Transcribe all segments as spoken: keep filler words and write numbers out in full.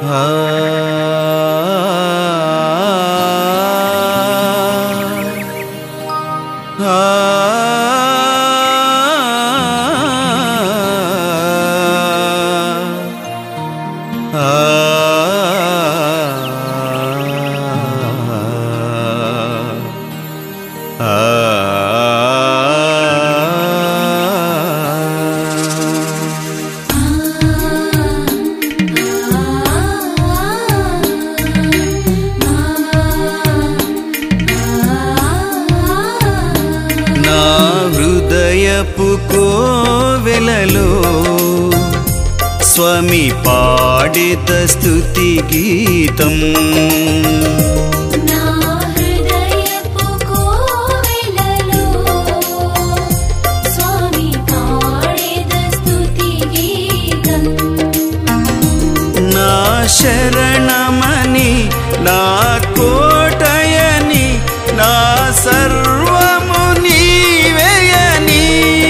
కోవెలలో స్వామి పాడిత స్తుతి గీతం నా హృదయపు కోవెలలో స్వామి పాడిత స్తుతి గీతం నా శరణమని నా కోటయని నా సర్వము నీవేయని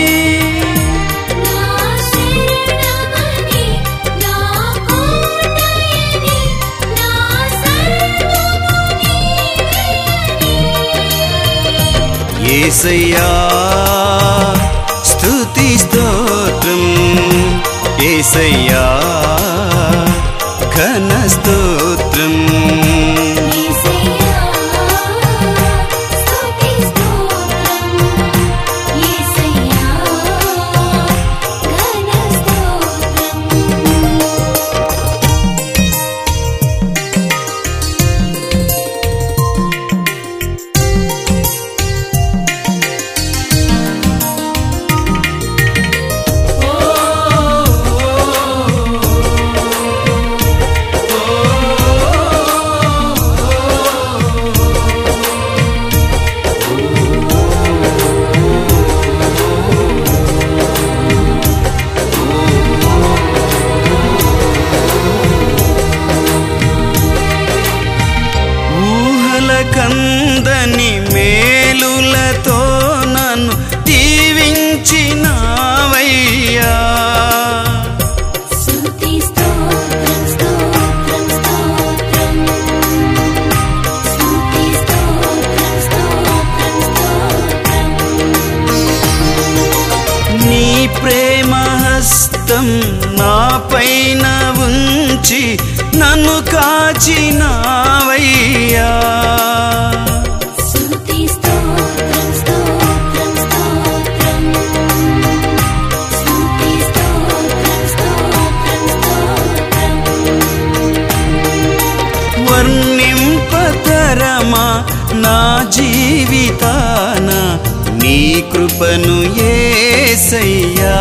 నా శరణమని నా కోటయని నా సర్వము నీవేయని యేసయ్యా స్తుతి స్తోత్రం యేసయ్యా ఘన స్తోత్రం యేసయ్యా స్తుతి స్తోత్రం యేసయ్యా ఘన స్తోత్రం ఊహల కందని మేలులతో నన్ను దీవించినావయ్యా స్తుతి స్తోత్రం స్తోత్రం స్తోత్రం స్తుతి స్తోత్రం స్తోత్రం స్తోత్రం నీ ప్రేమ హస్తం నా పైన ఉంచి నన్ను కాచినావయ్యా స్తుతి స్తోత్రం స్తోత్రం స్తోత్రం స్తుతి స్తోత్రం స్తోత్రం స్తోత్రం వర్ణింపతరమా నా జీవితాన నీ కృపను యేసయ్యా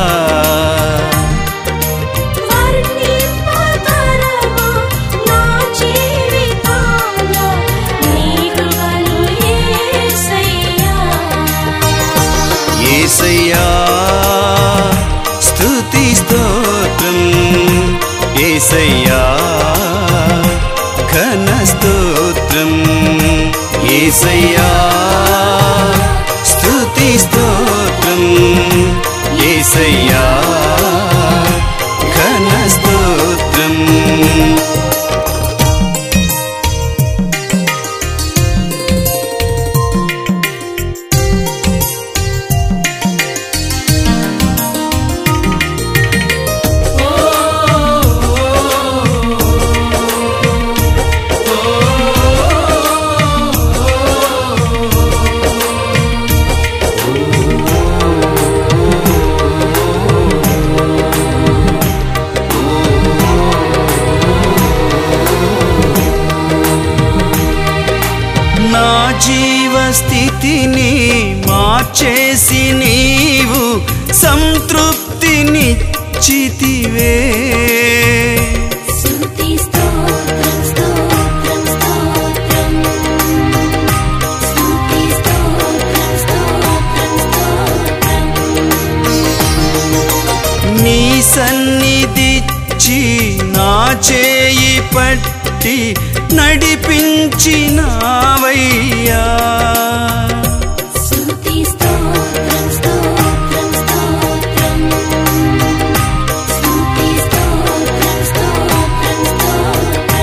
వర్ణింపతరమా నా జీవితాన నీ కృపను యేసయ్యా యేసయ్యా స్తుతి స్తోత్రం యేసయ్యా ఘన స్తోత్రం యేసయ్యా స్తుతి స్తోత్రం యేసయ్యా ఘన స్తోత్రం నా జీవస్థితిని మార్చేసి నీవు సంతృప్తినిచ్చితివే స్తుతి స్తోత్రం స్తోత్రం స్తోత్రం స్తుతి స్తోత్రం స్తోత్రం స్తోత్రం నీ సన్నిధిచ్చి నా చేయి పట్టి నడిపించినావయ్యా స్తుతి స్తోత్రం స్తోత్రం స్తోత్రం స్తుతి స్తోత్రం స్తోత్రం స్తోత్రం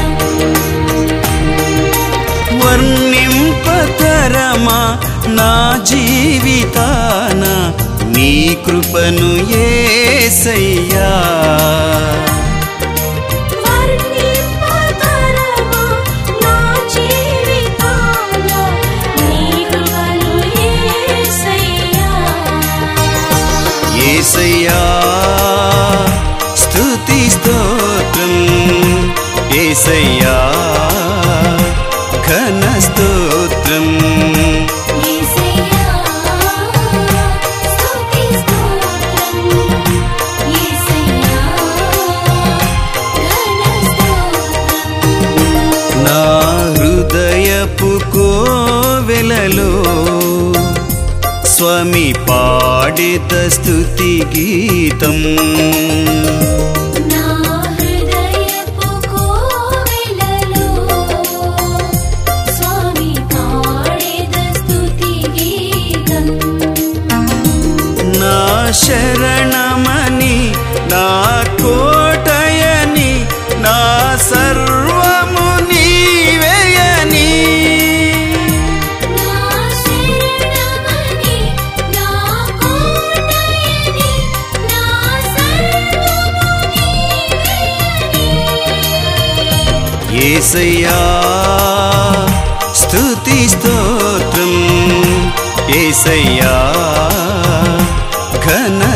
జీవితాన నీ కృపను యేసయ్యా వర్ణింపతరమా నా జీవితాన నీ కృపను యేసయ్యా యేసయ్యా స్తుతి స్తోత్రం యేసయ్యా ఘన స్తోత్రం యేసయ్యా స్తుతి స్తోత్రం యేసయ్యా ఘన స్తోత్రం నా హృదయపు కోవెలలో స్వామి పాడిత స్తుతి గీతం నా హృదయపు కోవెలలో స్వామి పాడేద స్తుతి గీతం నా శరణమని నా కోటయని నా సర్వము నీవేయని నా శరణమని నా కోటయని నా సర్వము నీవేయని యేసయ్యా స్తుతి స్తోత్రం యేసయ్యా ఘన